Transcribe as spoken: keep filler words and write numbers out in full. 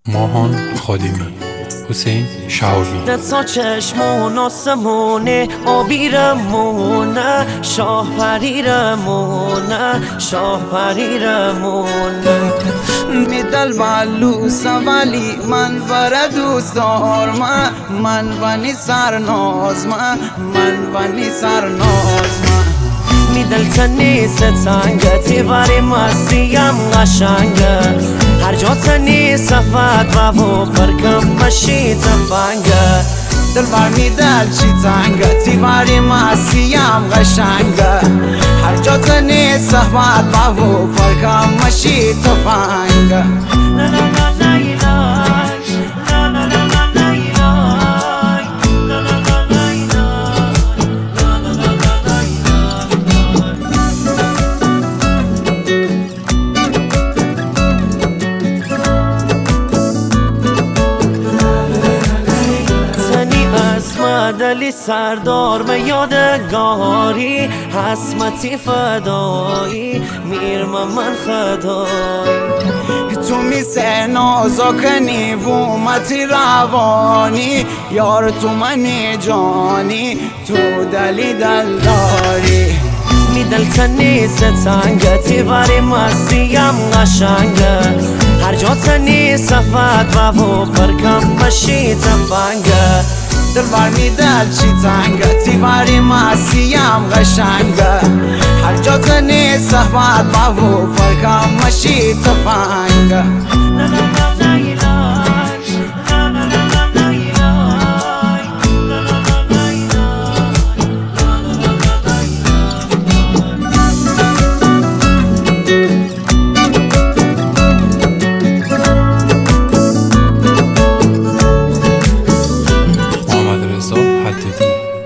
ماهان خادمی، حسین شهابی. تا چشمون آسمونه آبیرمونه، شاه پریرمونه، شاه پریرمونه. میدل معلوس ولی من بر دوست دارم، من ونی سرناز من من ونی سرناز من میدل تنی ستنگتی وری مسیم قشنگه، هر جا تنی صفت و پرکم مشی تفنگه. دل بر میدل چی تنگتی وری مسیم قشنگه، هر جا تنی صفت و پرکم مشی تفنگه. دلی سردار به یادگاری، حسمتی فدایی میر من خدایی. تو میسه نازکنی بومتی روانی، یار تو منی جانی، تو دلی دلداری. میدل تنی ستنگتی وری مسیم قشنگه، هر جا تنی صفت و پرکم مشی تفنگه. دل بر میدل چی تنگتی وری مسیم قشنگه، هر جا تنی صحبت و پرکم مشی تفنگه. محمد رضا حدادی.